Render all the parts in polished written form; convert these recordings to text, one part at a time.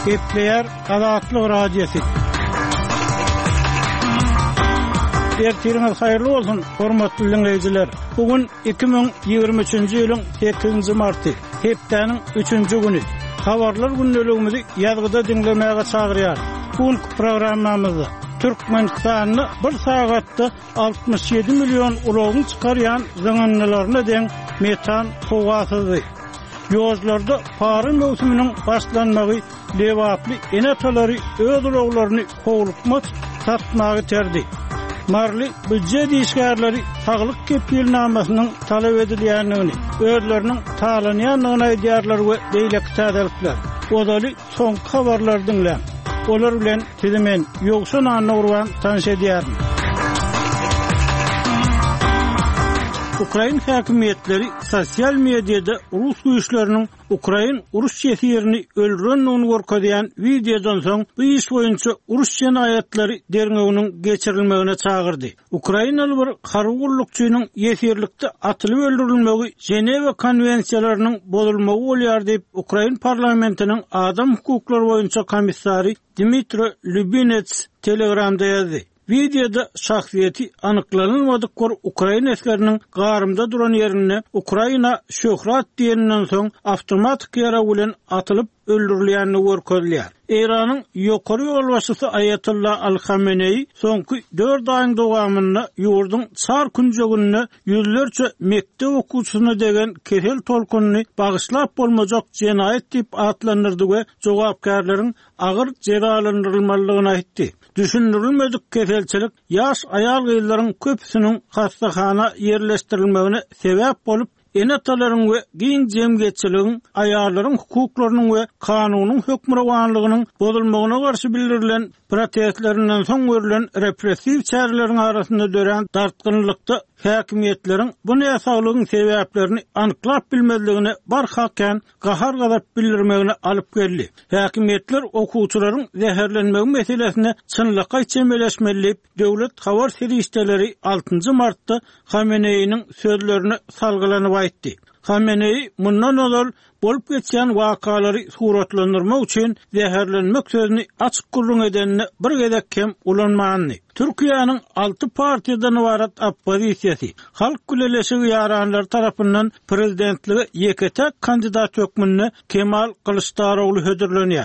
Gepleyer Azatlyk radiosu. Ertiriniz hayırlı olsun, hormatly dinleyijiler. Bugün 2023-nji ýylyň 8-nji marty, hepdeniň 3-nji güni. Habarlar gündeligimizi ýazgyda dinlemäge çagyrýar. Bugünkü programmamyzda Türkmenistanyny bir sagatda 67 milyon ulogyny çykarýan zıňanlaryna deň metan kowasyzy. Ýozlarda pary mewsumynyň başlanmagy lewaply enatalary öz uloglaryny howlukmak satmagy terdi. Marly büdjet işgärleri saglyk kepilnamasynyň talap edilýändigini, özleriniň talanýanlygyny aýdýarlar we beýleki täzelikler. Odaly soň habarlar dinlän. Olar bilen tizimen ýoksa nanyny urwan tanış edýärin. Ukrayn häkimetleri sosial mediada Rus güýçleriniň Ukrayn uruş şehirini öldürenligini görkezýän videodan soň bu iş boýunça uruş jenaýatlary derňeginiň geçirilmegine çagyrdy. Ukraynaly bir harwurlukçynyň ýetirlikde atylyp öldürilmegi Jenewa konwensiýalarynyň bozulmagy bolýar diýip Ukrayn parlamentiniň adam hukuklary boýunça komissary Dmitry Lubinets Telegramda ýazdy. Videoda şahsiýeti anyklanylmadyk Ukrayn eskeriniň garymda duran ýerine Ukraina şöhrat diýenden soň awtomatik ýara bilen atylyp öldürilýänini görkezýär. Iranyň ýokary ýol başçysy Ayatollah Al-Khamenei soňky 4 aýyň dowamynda ýurduň çar künjegine ýüzlerçe mektep okuwçysyna degen kesel tolkunyny bagyşlap bolmajak jenaýat diýip atlandyrdy we jogapkärleriň agyr jeralandyrylmalygyny aýtdy. Düşündirilmedik keselçilik ýaş aýal gyýlaryň köpüsiniň hastahana ýerleşdirilmegine sebäp bolup enatalaryň we giň jemgyýetçiligiň, aýallaryň hukuklarynyň we kanunyň hökmrawanlygynyň bozulmagyna garşy bildirilen protestlerinden soň görülen repressiw çäreleriň arasynda dören dartgynlykda häkimetleriň bu näsalygyň sebäplerini anyklap bilmezligine barhaken gahar gadap bildirmegine alyp geldi. Häkimetler okuwçylaryň zäherlenmegi meselesine çynlykka çemeleşmelip, döwlet habar serişdeleri 6 martda Khamenei'nin sözlerini salgylanyp aýtdy. Khamenei mundan ol bolup geçen wakalary suratlandyrmak üçin zäherlenmek sözüni açyk gurrun edenini bir gezek kem ulanmany. Türkiýanyň 6 partiýadan ibarat oppozisiýasy halk güleşigi ýaranlar tarapyndan prezidentligi ýeketek kandidat hökmünde Kemal Kılıçdaroğlu hödürlenýär.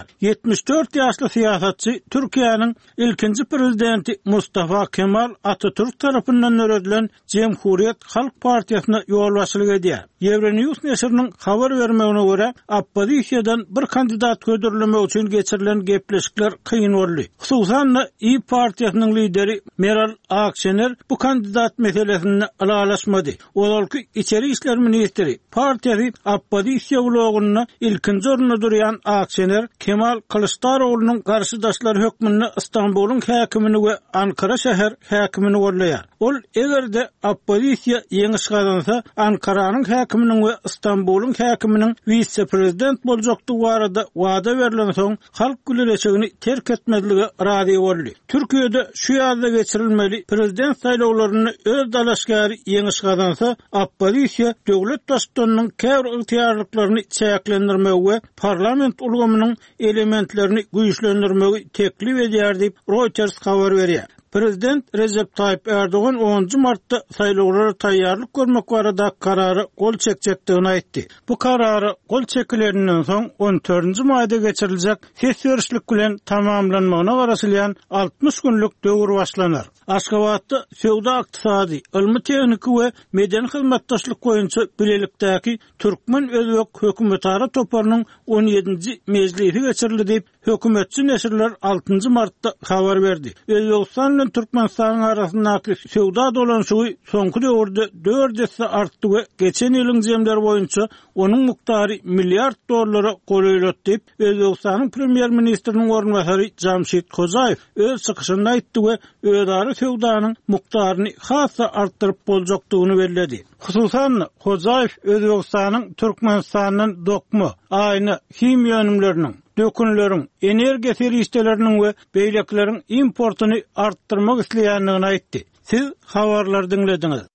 74 ýaşly siýasatçy Türkiýanyň ilkinji prezidenti Mustafa Kemal Atatürk tarapyndan öwredilen Cemhuriyet Halk Partiýasyna ýol başçylyk edýär. Euronews näşriniň habar bermegine görä, oppozisiýadan bir kandidat hödürlemek üçin geçirilen gepleşikler kıyın boldy. Hususan İYİ Partiýasynyň lideri Meral Akşener bu kandidat meselesini alalaşmadı. Olalky İçeri İşler Ministri partiýasy oppozisiýa ulogyny ilkinji orunda durýan Akşener Kemal Kılıçdaroğlu'nun garşydaşlary hökmünde İstanbulyň häkimini we Ankara şäher häkimini gorlaýar. Ol egerde oppozisiýa ýeňiş gazansa Ankaranyň häkiminiň we İstanbulyň häkiminiň vice-prezident boljakdygy barada wada berilen soň halk güleşigini terk etmezligi razy boldy. Türkiýede şu ýazda geçirilmeli prezident saýlawlaryny öz dalaşgary ýeňiş gazansa oppozisiýa döwlet başçysynyň käbir ygtyýarlyklaryny çäklendirmegi we parlament ulgamynyň elementlerini güýçlendirmegi teklip edýär diýip Reuters habar berýär. Prezident Recep Tayyip Erdoğan 10 martda saýlawlara taýýarlyk görmek barada karary gol çekjekdigini aýtdy. Bu karary gol çekilerinden soň 14 maýda geçiriljek sesýörüşlik bilen tamamlanmagyna garaşylýan 60 günlük döwür başlanar. Aşgabatda söwda ykdysady, ilmi tehnik we medeni hyzmatdaşlyk boýunça bilelikdäki Türkmen özbek hökümetara toparynyň 17-nji mejlisi geçirildi diýip hökümetçi näşrler 6 martda habar berdi. Özbekistan bilen Türkmenistanyň arasyndaky söwda dolanşygy soňky döwürde 4 ýetde artdy we geçen ýylyň jemleri boýunça onuň miqdary milliard dollara goýulat diýip Özbekistanyň premier ministriniň ornbasary Jamşit Kozaýew öz çykyşynda aýtdy we öýdary söwdanyň miqdaryny hassa artdyryp boljakdygyny bellädi. Hususan Kozaýew Özbekistanyň Türkmenistanyň dokma, aýna himiýa önümleriniň dökünlerin, energiýa serişdeleriniň we beýlekleriň importuny artdyrmak isleýändigini aýtdy. Siz habarlar dinlediňiz.